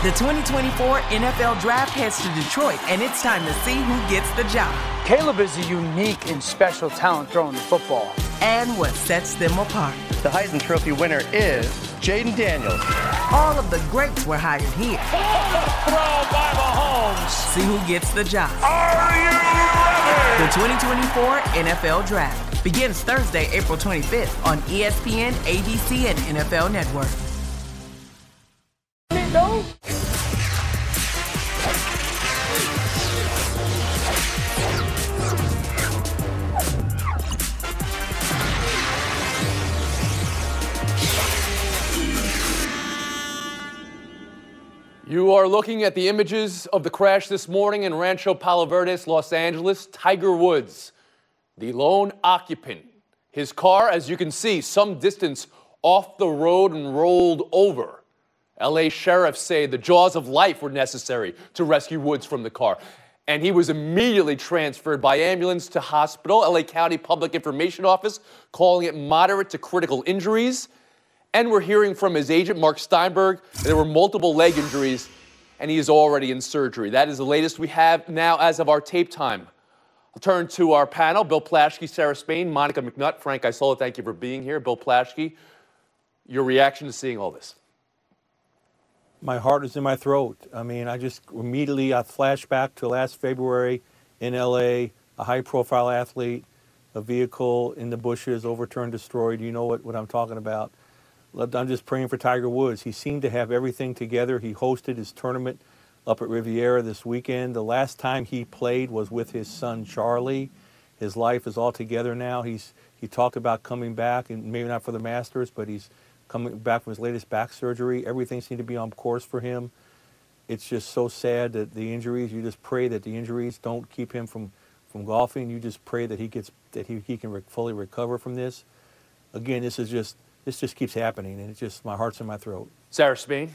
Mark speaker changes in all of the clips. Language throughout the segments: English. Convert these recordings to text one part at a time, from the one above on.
Speaker 1: The 2024 NFL Draft heads to Detroit, and it's time to see who gets the job.
Speaker 2: Caleb is a unique and special talent throwing the football.
Speaker 1: And what sets them apart.
Speaker 3: The Heisman Trophy winner is Jaden Daniels.
Speaker 1: All of the greats were hired here.
Speaker 4: Throw by Mahomes.
Speaker 1: See who gets the job.
Speaker 4: Are you ready?
Speaker 1: The 2024 NFL Draft begins Thursday, April 25th on ESPN, ABC, and NFL Network.
Speaker 5: You are looking at the images of the crash this morning in Rancho Palo Verdes, Los Angeles. Tiger Woods, the lone occupant. His car, as you can see, some distance off the road and rolled over. LA sheriffs say the jaws of life were necessary to rescue Woods from the car. And he was immediately transferred by ambulance to hospital. LA County Public Information Office calling it moderate to critical injuries. And we're hearing from his agent, Mark Steinberg, there were multiple leg injuries, and he is already in surgery. That is the latest we have now as of our tape time. I'll turn to our panel, Bill Plaschke, Sarah Spain, Monica McNutt, Frank Isola, thank you for being here. Bill Plaschke, your reaction to seeing all this?
Speaker 6: My heart is in my throat. I mean, I flash back to last February in LA, a high-profile athlete, a vehicle in the bushes, overturned, destroyed. You know what I'm talking about. I'm just praying for Tiger Woods. He seemed to have everything together. He hosted his tournament up at Riviera this weekend. The last time he played was with his son, Charlie. His life is all together now. He talked about coming back, and maybe not for the Masters, but he's coming back from his latest back surgery. Everything seemed to be on course for him. It's just so sad that the injuries, you just pray that the injuries don't keep him from golfing. You just pray that he can fully recover from this. Again, this just keeps happening, and it's just, my heart's in my throat.
Speaker 5: Sarah Spain?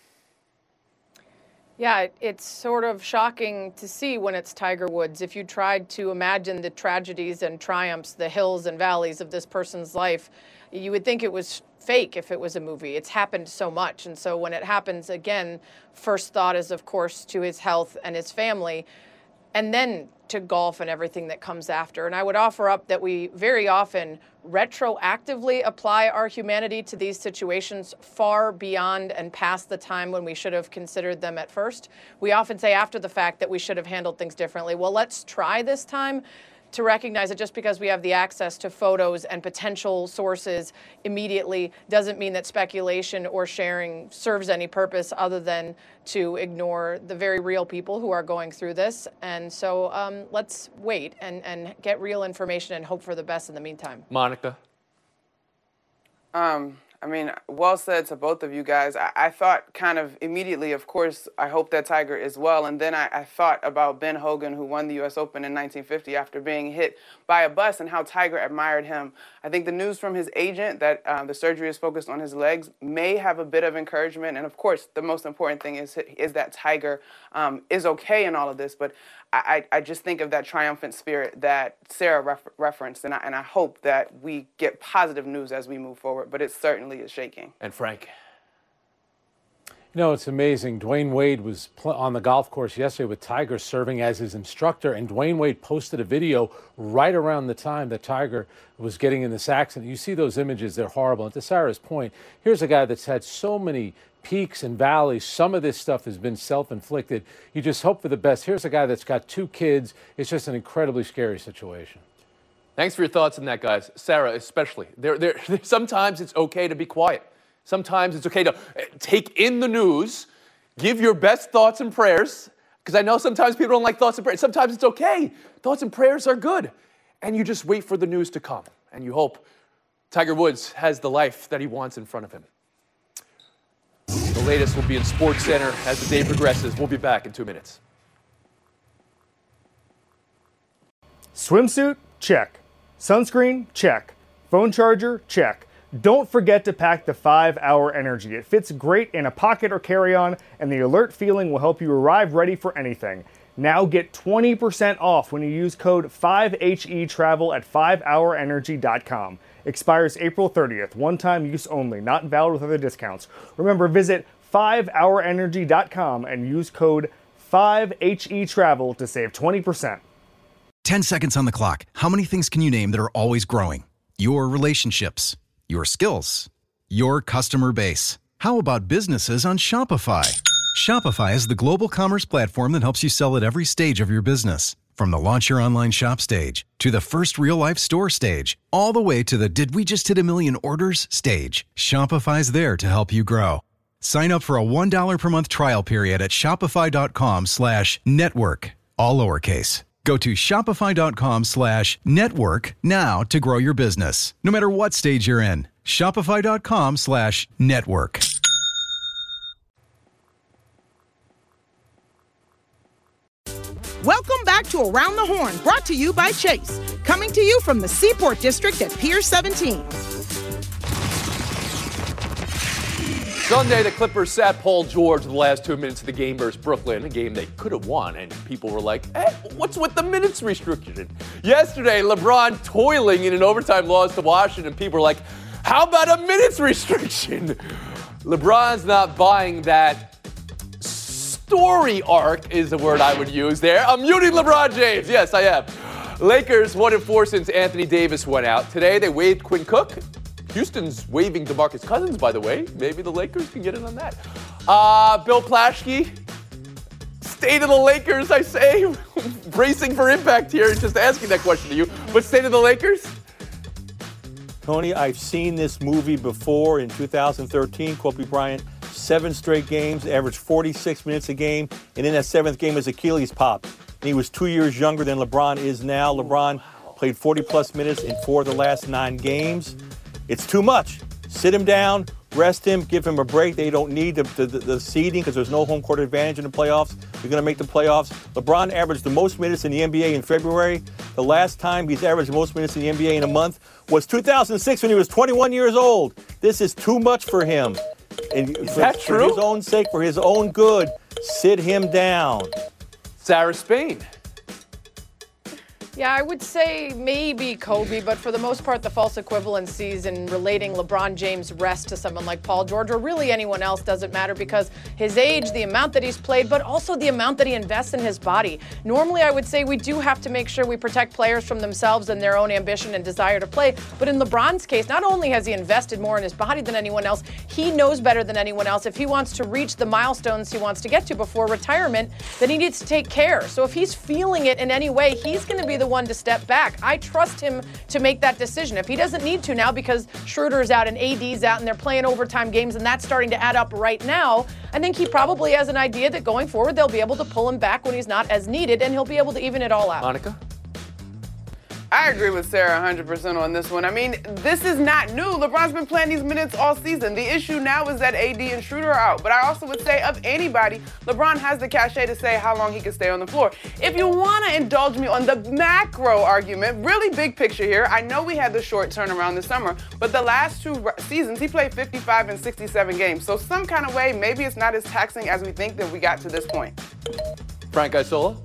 Speaker 7: Yeah, it's sort of shocking to see when it's Tiger Woods. If you tried to imagine the tragedies and triumphs, the hills and valleys of this person's life, you would think it was fake if it was a movie. It's happened so much. And so when it happens again, first thought is, of course, to his health and his family, and then to golf and everything that comes after. And I would offer up that we very often retroactively apply our humanity to these situations far beyond and past the time when we should have considered them at first. We often say after the fact that we should have handled things differently. Well, let's try this time to recognize that just because we have the access to photos and potential sources immediately doesn't mean that speculation or sharing serves any purpose other than to ignore the very real people who are going through this. And so let's wait and get real information and hope for the best in the meantime.
Speaker 5: Monica?
Speaker 8: I mean, well said to both of you guys. I thought kind of immediately, of course, I hope that Tiger is well. And then I thought about Ben Hogan, who won the U.S. Open in 1950 after being hit by a bus, and how Tiger admired him. I think the news from his agent that the surgery is focused on his legs may have a bit of encouragement. And, of course, the most important thing is that Tiger is okay in all of this. But I just think of that triumphant spirit that Sarah referenced, and I hope that we get positive news as we move forward, but it certainly is shaking.
Speaker 5: And Frank?
Speaker 9: You know, it's amazing. Dwayne Wade was on the golf course yesterday with Tiger serving as his instructor, and Dwayne Wade posted a video right around the time that Tiger was getting in this accident. You see those images, they're horrible. And to Sarah's point, here's a guy that's had so many peaks and valleys. Some of this stuff has been self-inflicted. You just hope for the best. Here's a guy that's got 2 kids. It's just an incredibly scary situation.
Speaker 5: Thanks for your thoughts on that, guys. Sarah, especially. Sometimes it's okay to be quiet. Sometimes it's okay to take in the news, give your best thoughts and prayers, because I know sometimes people don't like thoughts and prayers. Sometimes it's okay. Thoughts and prayers are good. And you just wait for the news to come. And you hope Tiger Woods has the life that he wants in front of him. The latest will be in SportsCenter as the day progresses. We'll be back in 2 minutes.
Speaker 10: Swimsuit? Check. Sunscreen? Check. Phone charger? Check. Don't forget to pack the 5-Hour Energy. It fits great in a pocket or carry-on, and the alert feeling will help you arrive ready for anything. Now get 20% off when you use code 5HETRAVEL at 5hourenergy.com. Expires April 30th. One-time use only. Not valid with other discounts. Remember, visit 5hourenergy.com and use code 5HETRAVEL to save 20%.
Speaker 11: 10 seconds on the clock. How many things can you name that are always growing? Your relationships, your skills, your customer base. How about businesses on Shopify? Shopify is the global commerce platform that helps you sell at every stage of your business. From the launch your online shop stage, to the first real-life store stage, all the way to the did we just hit a million orders stage. Shopify's there to help you grow. Sign up for a $1 per month trial period at shopify.com/network, all lowercase. Go to shopify.com/network now to grow your business, no matter what stage you're in. Shopify.com/network.
Speaker 12: Welcome back to Around the Horn, brought to you by Chase. Coming to you from the Seaport District at Pier 17.
Speaker 5: Sunday, the Clippers sat Paul George in the last 2 minutes of the game versus Brooklyn, a game they could have won, and people were like, hey, what's with the minutes restriction? Yesterday, LeBron toiling in an overtime loss to Washington, people were like, how about a minutes restriction? LeBron's not buying that. Story arc is the word I would use there. I'm muting LeBron James. Yes, I am. Lakers 1-4 since Anthony Davis went out. Today, they waived Quinn Cook. Houston's waiving DeMarcus Cousins, by the way. Maybe the Lakers can get in on that. Bill Plaschke, state of the Lakers, I say. Bracing for impact here, just asking that question to you. But state of the Lakers?
Speaker 6: Tony, I've seen this movie before in 2013. Kobe Bryant, 7 straight games, averaged 46 minutes a game. And in that 7th game, his Achilles popped. And he was 2 years younger than LeBron is now. LeBron played 40-plus minutes in 4 of the last 9 games. It's too much. Sit him down, rest him, give him a break. They don't need the seeding because there's no home court advantage in the playoffs. You're going to make the playoffs. LeBron averaged the most minutes in the NBA in February. The last time he's averaged the most minutes in the NBA in a month was 2006 when he was 21 years old. This is too much for him. And
Speaker 5: is that true?
Speaker 6: For his own sake, for his own good, sit him down.
Speaker 5: Sarah Spain.
Speaker 7: Yeah, I would say maybe Kobe, but for the most part, the false equivalencies in relating LeBron James' rest to someone like Paul George or really anyone else doesn't matter because his age, the amount that he's played, but also the amount that he invests in his body. Normally, I would say we do have to make sure we protect players from themselves and their own ambition and desire to play. But in LeBron's case, not only has he invested more in his body than anyone else, he knows better than anyone else. If he wants to reach the milestones he wants to get to before retirement, then he needs to take care. So if he's feeling it in any way, he's going to be the one to step back. I trust him to make that decision. If he doesn't need to now because Schroeder's out and AD's out and they're playing overtime games and that's starting to add up right now, I think he probably has an idea that going forward they'll be able to pull him back when he's not as needed and he'll be able to even it all out.
Speaker 5: Monica?
Speaker 8: I agree with Sarah 100% on this one. I mean, this is not new. LeBron's been playing these minutes all season. The issue now is that AD and Schroeder are out. But I also would say of anybody, LeBron has the cachet to say how long he can stay on the floor. If you want to indulge me on the macro argument, really big picture here, I know we had the short turnaround this summer, but the last 2 seasons, he played 55 and 67 games. So some kind of way, maybe it's not as taxing as we think that we got to this point.
Speaker 5: Frank Isola?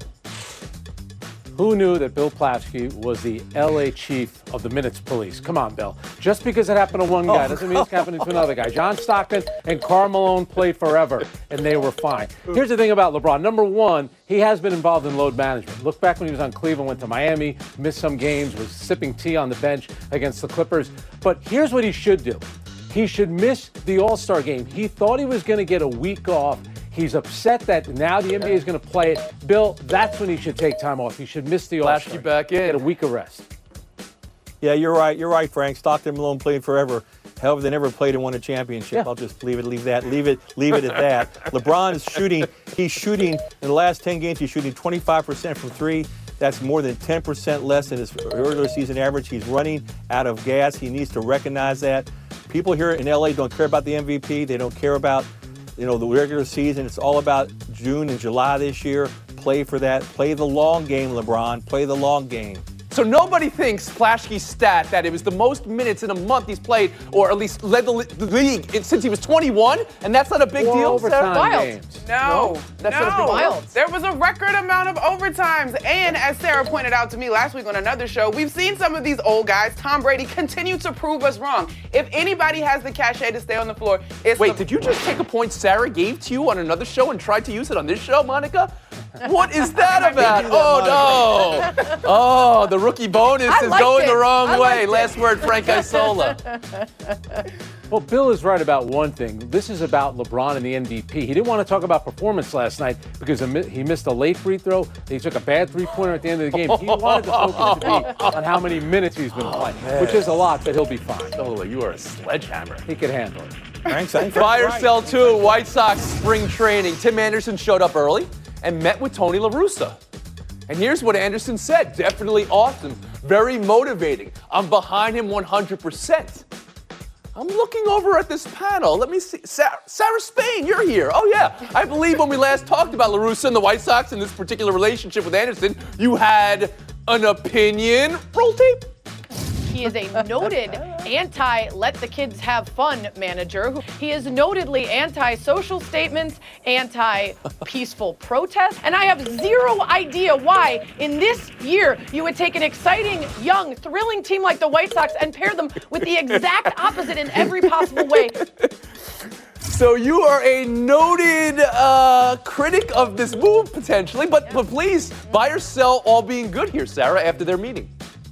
Speaker 9: Who knew that Bill Plaschke was the LA chief of the minutes police? Come on, Bill. Just because it happened to one guy doesn't mean it's happening to another guy. John Stockton and Karl Malone played forever, and they were fine. Here's the thing about LeBron. Number one, he has been involved in load management. Look back when he was on Cleveland, went to Miami, missed some games, was sipping tea on the bench against the Clippers. But here's what he should do. He should miss the All-Star game. He thought he was going to get a week off. He's upset that now the NBA is going to play it. Bill, that's when he should take time off. He should miss the All-Star.
Speaker 5: Plaschke back in.
Speaker 9: Get a week of rest.
Speaker 6: Yeah, you're right. You're right, Frank. Stockton Malone played forever. However, they never played and won a championship. Yeah. I'll just leave it at that. Leave it at that. LeBron is shooting. He's shooting in the last 10 games. He's shooting 25% from 3. That's more than 10% less than his regular season average. He's running out of gas. He needs to recognize that. People here in LA don't care about the MVP. They don't care about the regular season. It's all about June and July this year. Play for that. Play the long game, LeBron. Play the long game.
Speaker 5: So nobody thinks Plaschke's stat that it was the most minutes in a month he's played, or at least led the league since he was 21, and that's not a big deal, Sarah?
Speaker 7: Wild.
Speaker 8: No,
Speaker 5: that's not a big
Speaker 7: wild.
Speaker 8: There was a record amount of overtimes. And as Sarah pointed out to me last week on another show, we've seen some of these old guys, Tom Brady, continue to prove us wrong. If anybody has the cachet to stay on the floor, it's
Speaker 5: Wait, did you just take a point Sarah gave to you on another show and tried to use it on this show, Monica? What is that about? Oh, no. Oh, the rookie bonus is going the wrong way. Last word, Frank Isola.
Speaker 9: Well, Bill is right about one thing. This is about LeBron and the MVP. He didn't want to talk about performance last night because he missed a late free throw. He took a bad three-pointer at the end of the game. He wanted the focus to be on how many minutes he's been playing, which is a lot, but he'll be fine.
Speaker 5: Oh, you are a sledgehammer.
Speaker 9: He can handle it.
Speaker 5: Buy or sell two, White Sox spring training. Tim Anderson showed up early and met with Tony La Russa. And here's what Anderson said. Definitely awesome. Very motivating. I'm behind him 100%. I'm looking over at this panel. Let me see. Sarah Spain, you're here. Oh, yeah. I believe when we last talked about La Russa and the White Sox and this particular relationship with Anderson, you had an opinion. Roll tape.
Speaker 7: He is a noted anti-let-the-kids-have-fun manager. He is notedly anti-social statements, anti-peaceful protest, and I have zero idea why in this year you would take an exciting, young, thrilling team like the White Sox and pair them with the exact opposite in every possible way.
Speaker 5: So you are a noted critic of this move, potentially, but please, buy or sell all being good here, Sarah, after their meeting.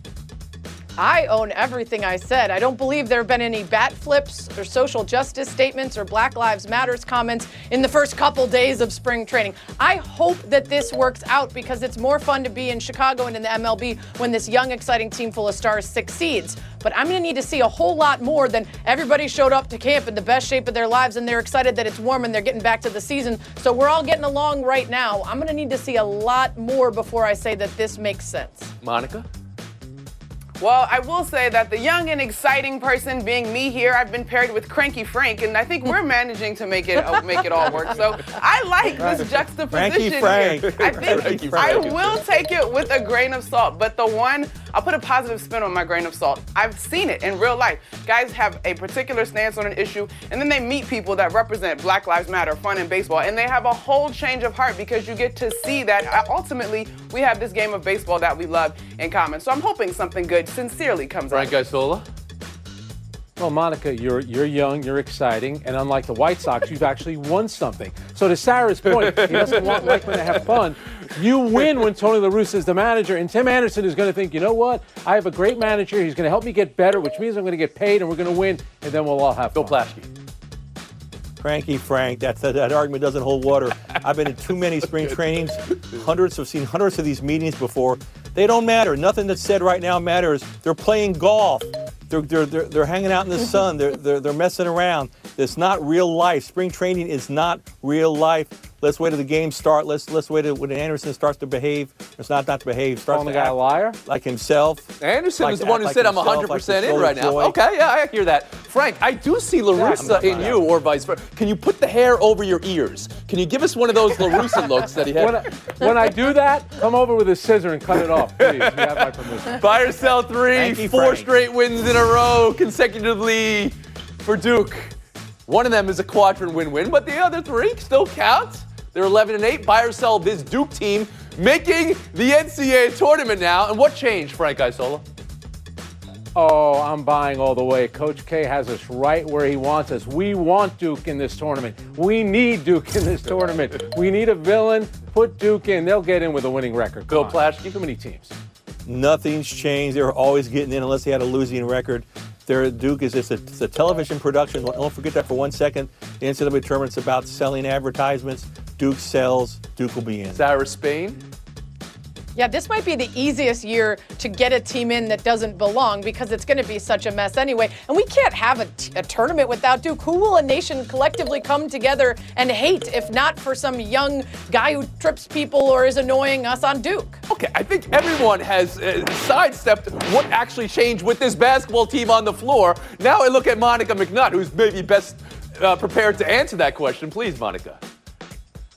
Speaker 7: I own everything I said. I don't believe there have been any bat flips or social justice statements or Black Lives Matters comments in the first couple days of spring training. I hope that this works out because it's more fun to be in Chicago and in the MLB when this young, exciting team full of stars succeeds. But I'm going to need to see a whole lot more than everybody showed up to camp in the best shape of their lives and they're excited that it's warm and they're getting back to the season. So we're all getting along right now. I'm going to need to see a lot more before I say that this makes sense.
Speaker 5: Monica?
Speaker 8: Well, I will say that the young and exciting person being me here, I've been paired with Cranky Frank, and I think we're managing to make it all work. So I like this juxtaposition here. I think I will take it with a grain of salt, but I'll put a positive spin on my grain of salt. I've seen it in real life. Guys have a particular stance on an issue, and then they meet people that represent Black Lives Matter, fun in baseball, and they have a whole change of heart because you get to see that ultimately we have this game of baseball that we love in common. So I'm hoping something good sincerely comes out.
Speaker 5: Frank Isola?
Speaker 9: Well, Monica, you're young, you're exciting, and unlike the White Sox, you've actually won something. So to Sarah's point, he doesn't want Lekman to have fun. You win when Tony La Russa is the manager, and Tim Anderson is going to think, you know what? I have a great manager. He's going to help me get better, which means I'm going to get paid, and we're going to win, and then we'll all have fun.
Speaker 5: Bill Plaschke.
Speaker 6: Cranky Frank, that argument doesn't hold water. I've been in too many spring trainings. I've seen hundreds of these meetings before. They don't matter. Nothing that's said right now matters. They're playing golf. They're hanging out in the sun. They're messing around. It's not real life. Spring training is not real life. Let's wait till the games start. Let's wait till when Anderson starts to behave. It's not to behave. Starts
Speaker 9: calling the guy a liar?
Speaker 6: Like himself.
Speaker 5: Anderson is the one who said I'm 100% in right now. Okay, yeah, I hear that. Frank, I do see La Russa in you, or vice versa. Can you put the hair over your ears? Can you give us one of those La Russa looks that he had?
Speaker 9: When I do that, come over with a scissor and cut it off, please. You have my permission.
Speaker 5: Buy or sell three, four straight wins in a row consecutively for Duke. One of them is a quadrant win-win, but the other three still count. They're 11-8. Buy or sell this Duke team making the NCAA tournament now. And what changed, Frank Isola?
Speaker 9: Oh, I'm buying all the way. Coach K has us right where he wants us. We want Duke in this tournament. We need Duke in this tournament. We need a villain. Put Duke in. They'll get in with a winning record.
Speaker 5: Bill Plaschke.
Speaker 9: Too many teams.
Speaker 6: Nothing's changed. They were always getting in unless they had a losing record. Duke is just a television production. Don't forget that for 1 second. The NCAA tournament's about selling advertisements. Duke sells. Duke will be in.
Speaker 5: Sarah Spain.
Speaker 7: Yeah, this might be the easiest year to get a team in that doesn't belong because it's going to be such a mess anyway. And we can't have a tournament without Duke. Who will a nation collectively come together and hate if not for some young guy who trips people or is annoying us on Duke?
Speaker 5: Okay, I think everyone has sidestepped what actually changed with this basketball team on the floor. Now I look at Monica McNutt, who's maybe best prepared to answer that question. Please, Monica.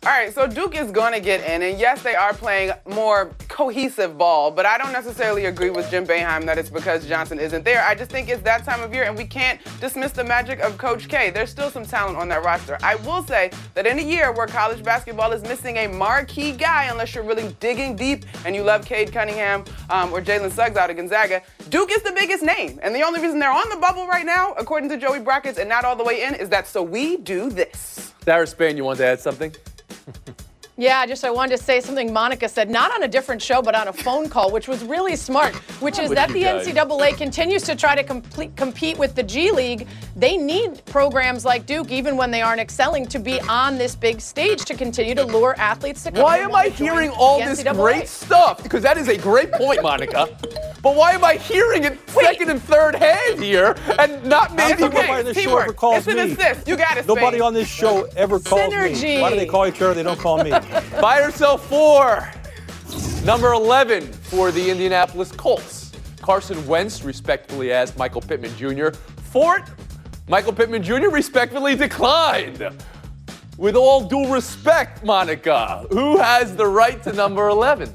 Speaker 8: All right, so Duke is going to get in, and yes, they are playing more cohesive ball, but I don't necessarily agree with Jim Boeheim that it's because Johnson isn't there. I just think it's that time of year, and we can't dismiss the magic of Coach K. There's still some talent on that roster. I will say that in a year where college basketball is missing a marquee guy, unless you're really digging deep and you love Cade Cunningham or Jalen Suggs out of Gonzaga, Duke is the biggest name. And the only reason they're on the bubble right now, according to Joey Brackets, and not all the way in, is that so we do this.
Speaker 5: Sarah Spain, you want to add something?
Speaker 7: Yeah, I wanted to say something Monica said, not on a different show, but on a phone call, which was really smart, which is that the NCAA continues to try to compete with the G League. They need programs like Duke, even when they aren't excelling, to be on this big stage to continue to lure athletes to come.
Speaker 5: Why am I hearing all this great stuff? Because that is a great point, Monica. But why am I hearing it second and third hand here and not maybe?
Speaker 6: Nobody on this show ever calls me.
Speaker 8: It's an assist. You got it,
Speaker 6: Nobody on this show ever calls me. Why do they call each other? They don't call me.
Speaker 5: Buy or sell 4. Number 11 for the Indianapolis Colts. Carson Wentz respectfully asked Michael Pittman Jr. for it. Michael Pittman Jr. respectfully declined. With all due respect, Monica, who has the right to number 11?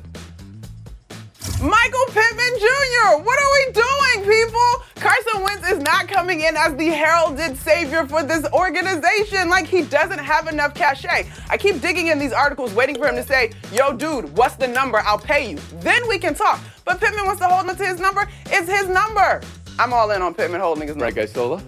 Speaker 8: Michael Pittman Jr. What are we doing, people? Carson Wentz is not coming in as the heralded savior for this organization. Like, he doesn't have enough cachet. I keep digging in these articles waiting for him to say, yo, dude, what's the number? I'll pay you. Then we can talk. But Pittman wants to hold on to his number. It's his number. I'm all in on Pittman holding his number.
Speaker 5: Right, Isola?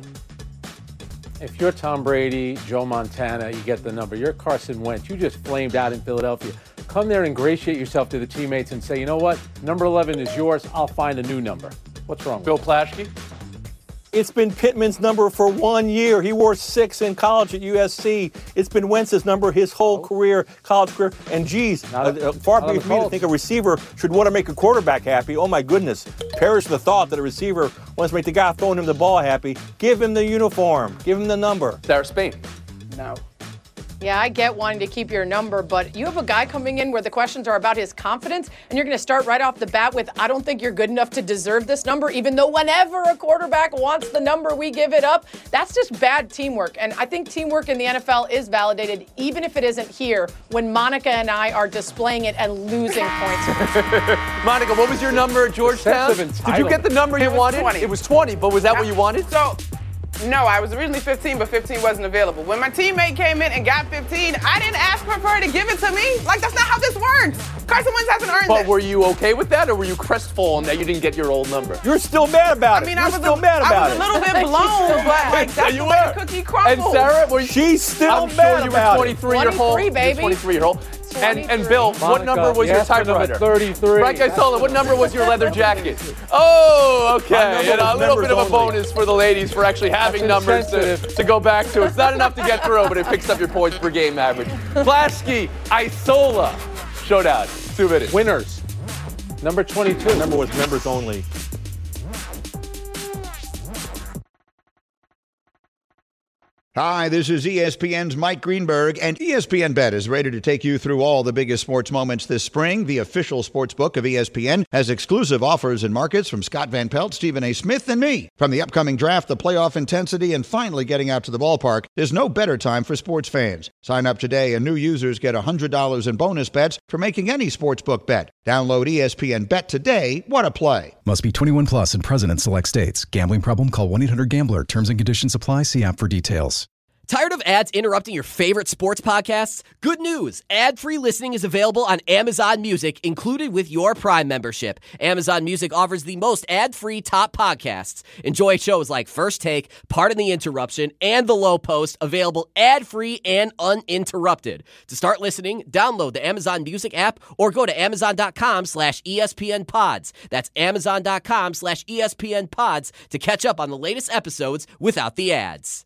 Speaker 9: If you're Tom Brady, Joe Montana, you get the number. You're Carson Wentz. You just flamed out in Philadelphia. Come there and ingratiate yourself to the teammates and say, you know what? Number 11 is yours. I'll find a new number. What's wrong?
Speaker 5: Bill Plaschke?
Speaker 6: It's been Pittman's number for 1 year. He wore 6 in college at USC. It's been Wentz's number his whole career, college career. And geez, far be it from me to think a receiver should want to make a quarterback happy. Oh my goodness. Perish the thought that a receiver wants to make the guy throwing him the ball happy. Give him the uniform. Give him the number.
Speaker 5: Sarah Spain.
Speaker 8: No.
Speaker 7: Yeah, I get wanting to keep your number, but you have a guy coming in where the questions are about his confidence, and you're going to start right off the bat with, I don't think you're good enough to deserve this number, even though whenever a quarterback wants the number, we give it up. That's just bad teamwork, and I think teamwork in the NFL is validated, even if it isn't here, when Monica and I are displaying it and losing points.
Speaker 5: Monica, what was your number at Georgetown? Did you get the number you wanted?
Speaker 8: 20.
Speaker 5: It was 20, but was that what you wanted?
Speaker 8: So, no, I was originally 15, but 15 wasn't available. When my teammate came in and got 15, I didn't ask for her to give it to me. Like, that's not how this works. Carson Wentz hasn't earned
Speaker 5: But
Speaker 8: this.
Speaker 5: were you okay with that, or were you crestfallen that you didn't get your old number?
Speaker 6: You're still mad about it.
Speaker 8: I mean,
Speaker 6: You're
Speaker 8: I was
Speaker 6: still mad about
Speaker 8: I was a little bit blown, but like, that's the way the cookie crumbles.
Speaker 5: And Sarah, were you,
Speaker 6: She's still
Speaker 5: I'm
Speaker 6: mad
Speaker 5: sure you
Speaker 6: about
Speaker 5: were
Speaker 6: it.
Speaker 5: 23-year-old.
Speaker 7: baby.
Speaker 5: 23-year-old. And Bill, what
Speaker 9: Monica,
Speaker 5: number was your
Speaker 9: yes, for number
Speaker 5: typewriter?
Speaker 9: 33.
Speaker 5: Frank Isola, what number was your leather jacket? Oh, okay. You know, a little bit of a bonus for the ladies for actually having numbers to go back to. It's not enough to get through, but it picks up your points per game average. Plaschke, Isola, showdown. 2 minutes.
Speaker 9: Winners. Number 22.
Speaker 6: The number was members only.
Speaker 13: Hi, this is ESPN's Mike Greenberg, and ESPN Bet is ready to take you through all the biggest sports moments this spring. The official sports book of ESPN has exclusive offers and markets from Scott Van Pelt, Stephen A. Smith, and me. From the upcoming draft, the playoff intensity, and finally getting out to the ballpark, there's no better time for sports fans. Sign up today, and new users get $100 in bonus bets for making any sportsbook bet. Download ESPN Bet today. What a play.
Speaker 11: Must be 21 plus and present in select states. Gambling problem? Call 1-800-GAMBLER. Terms and conditions apply. See app for details.
Speaker 14: Tired of ads interrupting your favorite sports podcasts? Good news! Ad-free listening is available on Amazon Music, included with your Prime membership. Amazon Music offers the most ad-free top podcasts. Enjoy shows like First Take, Pardon the Interruption, and The Low Post, available ad-free and uninterrupted. To start listening, download the Amazon Music app or go to Amazon.com/ESPN Pods. That's Amazon.com/ESPN Pods to catch up on the latest episodes without the ads.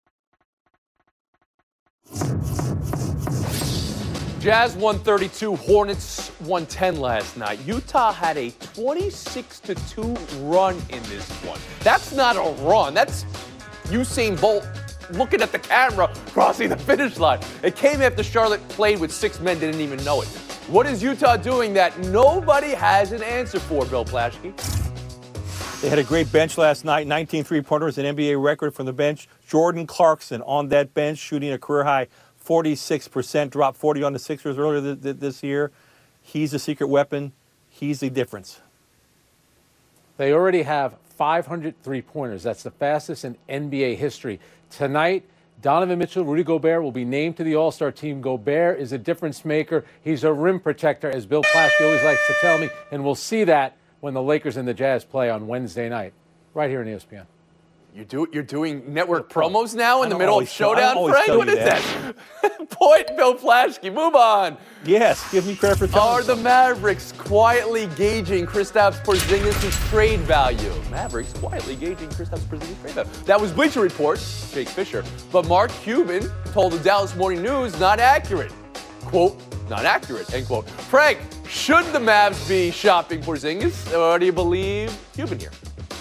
Speaker 5: Jazz 132, Hornets 110 last night. Utah had a 26-2 run in this one. That's not a run. That's Usain Bolt looking at the camera, crossing the finish line. It came after Charlotte played with 6 men, didn't even know it. What is Utah doing that nobody has an answer for, Bill Plaschke?
Speaker 6: They had a great bench last night, 19 three-pointers, an NBA record from the bench. Jordan Clarkson on that bench, shooting a career-high 46%, dropped 40 on the Sixers earlier this year. He's the secret weapon. He's the difference.
Speaker 9: They already have 500 three-pointers. That's the fastest in NBA history. Tonight, Donovan Mitchell, Rudy Gobert will be named to the All-Star team. Gobert is a difference maker. He's a rim protector, as Bill Plaschke always likes to tell me, and we'll see that when the Lakers and the Jazz play on Wednesday night, right here on ESPN.
Speaker 5: You're doing network promos now in the middle of Showdown, Frank? What is that? Point, Bill Plaschke. Move on.
Speaker 6: Yes, give me credit for telling
Speaker 5: Are the Mavericks quietly gauging Kristaps Porzingis' trade value? Mavericks quietly gauging Kristaps Porzingis' trade value. That was Bleacher Report, Jake Fisher. But Mark Cuban told the Dallas Morning News, not accurate. Quote, not accurate, end quote. Frank, should the Mavs be shopping Porzingis, or do you believe Cuban here?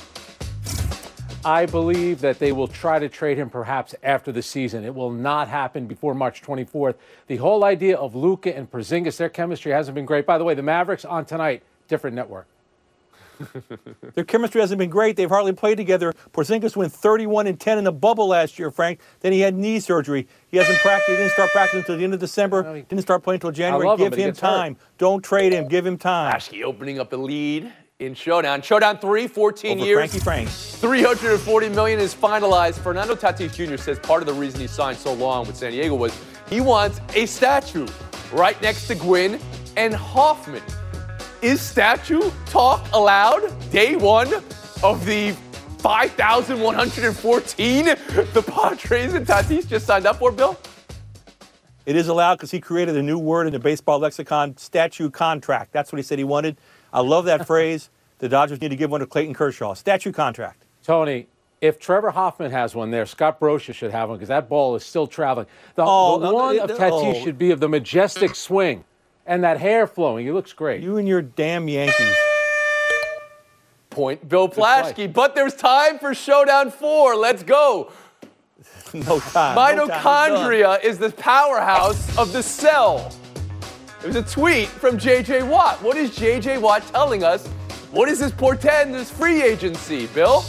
Speaker 9: I believe that they will try to trade him perhaps after the season. It will not happen before March 24th. The whole idea of Luka and Porzingis, their chemistry hasn't been great. By the way, the Mavericks on tonight, different network.
Speaker 6: Their chemistry hasn't been great. They've hardly played together. Porzingis went 31-10 in the bubble last year, Frank. Then he had knee surgery. He hasn't practiced. He didn't start practicing until the end of December. Didn't start playing until January. Give him time. Don't trade him. Give him time.
Speaker 5: Plaschke opening up the lead in Showdown. Showdown 3, 14
Speaker 6: Over
Speaker 5: years.
Speaker 6: Frankie Frank.
Speaker 5: $340 million is finalized. Fernando Tatis Jr. says part of the reason he signed so long with San Diego was he wants a statue right next to Gwynn and Hoffman. Is statue talk allowed? Day one of the 5,114 the Padres and Tatis just signed up for, Bill?
Speaker 6: It is allowed because he created a new word in the baseball lexicon, statue contract. That's what he said he wanted. I love that phrase. The Dodgers need to give one to Clayton Kershaw. Statue contract.
Speaker 9: Tony, if Trevor Hoffman has one there, Scott Brosius should have one because that ball is still traveling. The one of Tatis should be of the majestic swing and that hair flowing. He looks great.
Speaker 6: You and your damn Yankees.
Speaker 5: Point, Bill Plaschke. But there's time for Showdown 4. Let's go.
Speaker 6: No time.
Speaker 5: Mitochondria is the powerhouse of the cell. It was a tweet from J.J. Watt. What is J.J. Watt telling us? What does this portend this free agency, Bill?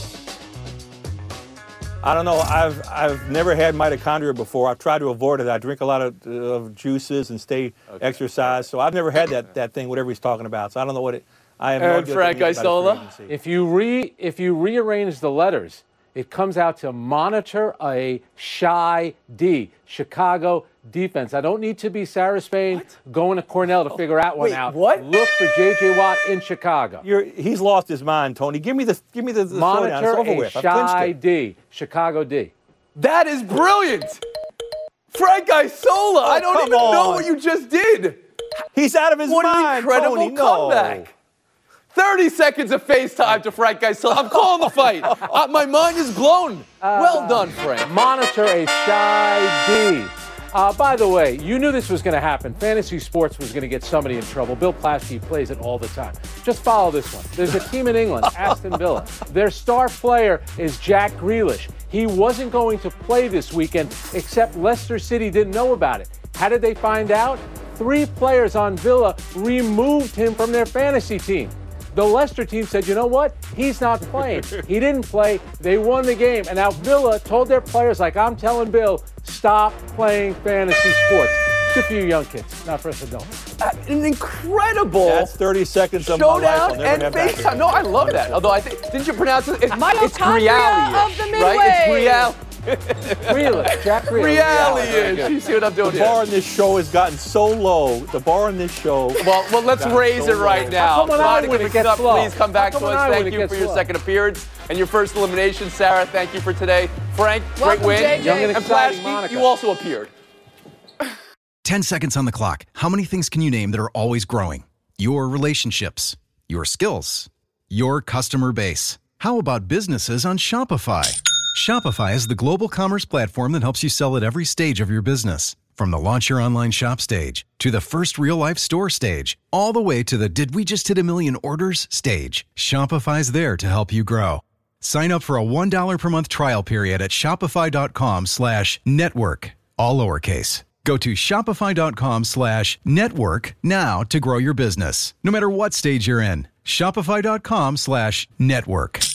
Speaker 6: I don't know. I've never had mitochondria before. I've tried to avoid it. I drink a lot of juices and exercise. So I've never had that thing, whatever he's talking about. So I don't know what it. I have no idea.
Speaker 5: Frank Isola.
Speaker 9: If you rearrange the letters, it comes out to monitor a shy D, Chicago defense. I don't need to be Sarah Spain going to Cornell to figure out one out.
Speaker 5: What?
Speaker 9: Look for J.J. Watt in Chicago.
Speaker 6: He's lost his mind, Tony. Give me the
Speaker 9: monitor
Speaker 6: it's over
Speaker 9: a
Speaker 6: with.
Speaker 9: shy D, Chicago D.
Speaker 5: That is brilliant. Frank Isola. I don't even know what you just did.
Speaker 6: He's out of his mind.
Speaker 5: What an incredible
Speaker 6: Tony,
Speaker 5: comeback.
Speaker 6: No.
Speaker 5: 30 seconds of FaceTime to Frank Isola. I'm calling the fight. My mind is blown. Well done, Frank.
Speaker 9: Monitor a shy D. By the way, you knew this was going to happen. Fantasy sports was going to get somebody in trouble. Bill Plaschke plays it all the time. Just follow this one. There's a team in England, Aston Villa. Their star player is Jack Grealish. He wasn't going to play this weekend, except Leicester City didn't know about it. How did they find out? 3 players on Villa removed him from their fantasy team. The Leicester team said, you know what? He's not playing. He didn't play. They won the game. And now Villa told their players, like I'm telling Bill, stop playing fantasy sports. Good for you young kids, not for us adults.
Speaker 5: An incredible
Speaker 6: That's 30 seconds of my life.
Speaker 5: Showdown and FaceTime. No, I love that. Although I think, didn't you pronounce it? It's
Speaker 7: Mitochondria of the Midway.
Speaker 5: Right? It's reality.
Speaker 9: Jack Grealish.
Speaker 5: Reality. You see what I'm doing
Speaker 6: The
Speaker 5: here?
Speaker 6: bar on this show has gotten so low. The bar on this show.
Speaker 5: Well, let's raise it right now.
Speaker 9: Veronica,
Speaker 5: please come back to us. Thank you for your second appearance and your first elimination. Sarah, thank you for today. Frank, great win.
Speaker 7: JJ.
Speaker 9: Young and exciting
Speaker 5: Plaschke,
Speaker 9: Monica.
Speaker 5: you also appeared.
Speaker 11: 10 seconds on the clock. How many things can you name that are always growing? Your relationships, your skills, your customer base. How about businesses on Shopify? Shopify is the global commerce platform that helps you sell at every stage of your business. From the launch your online shop stage, to the first real-life store stage, all the way to the did we just hit 1 million orders stage. Shopify's there to help you grow. Sign up for a $1 per month trial period at shopify.com/network, all lowercase. Go to shopify.com/network now to grow your business, no matter what stage you're in. Shopify.com/network.